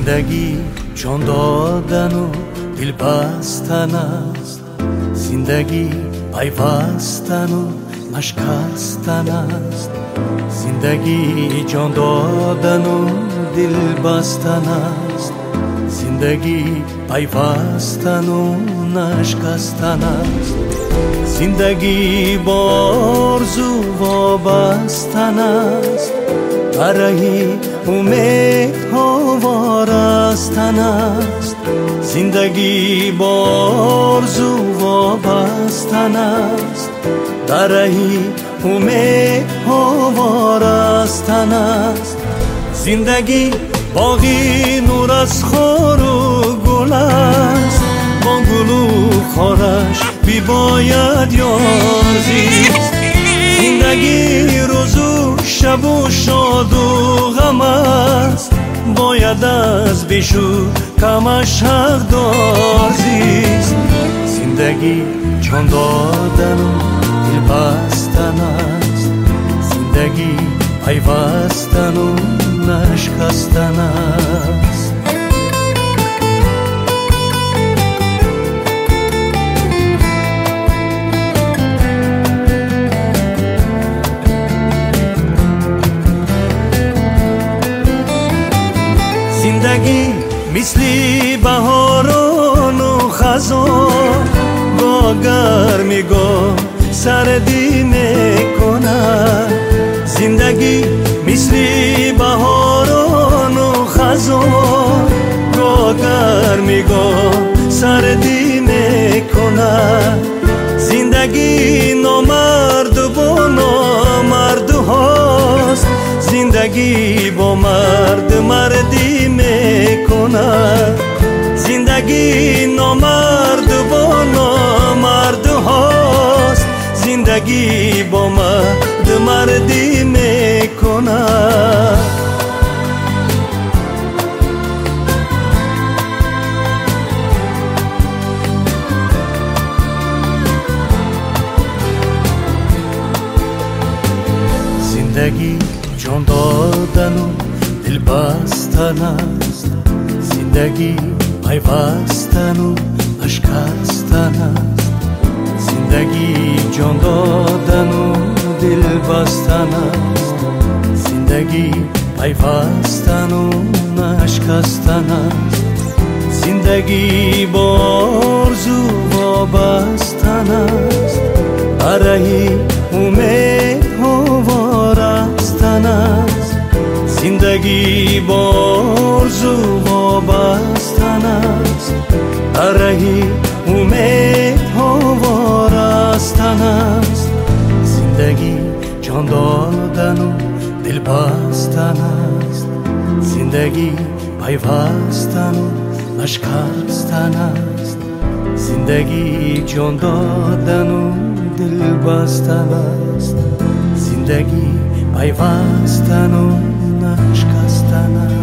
زندگی جان دادن و دل بستن است، زندگی پیوستن و نشکستن است. زندگی جان دادن و دل بستن است، زندگی پیوستن و نشکستن است. زندگی با آرزو وابستن است، برای امیدها وارستن است. زندگی با آرزو وابستن است، برای امیدها وارستن است. زندگی باغی نور از خار و گل است، با گل و خارش بیباید یار زیست. زندگی روز و شب و شاد و غم است، باید از بیش و کمش حقدار زیست. زندگی جان دادن و دل بستن است، زندگی پیوستن و نشکستن است. زندگی مثلی بهاران و خزان، گاه گرمی گاه سردی میکند. زندگی مثلی بهاران و خزان، گاه گرمی گاه سردی میکند. زندگی نامرد با نامرد هاست، زندگی با مرد مردی میکند. زندگی نامرد با نامرد هاست، زندگی با مرد مردی میکند. زندگی جان دادن و دل بستن است، زندگی پیوستن و نشکستن است. زندگی جان دادن و دل بستن است، زندگی پیوستن و نشکستن است. زندگی با آرزو وابستن است، برای امیدها وارستن است. زندگی با آرزو وابستن است، برای امیدها وارستن است. زندگی جان دادن و دل بستن است، زندگی پیوستن و نشکستن است. زندگی جان دادن و دل بستن است، زندگی پیوستن و نشکستن است.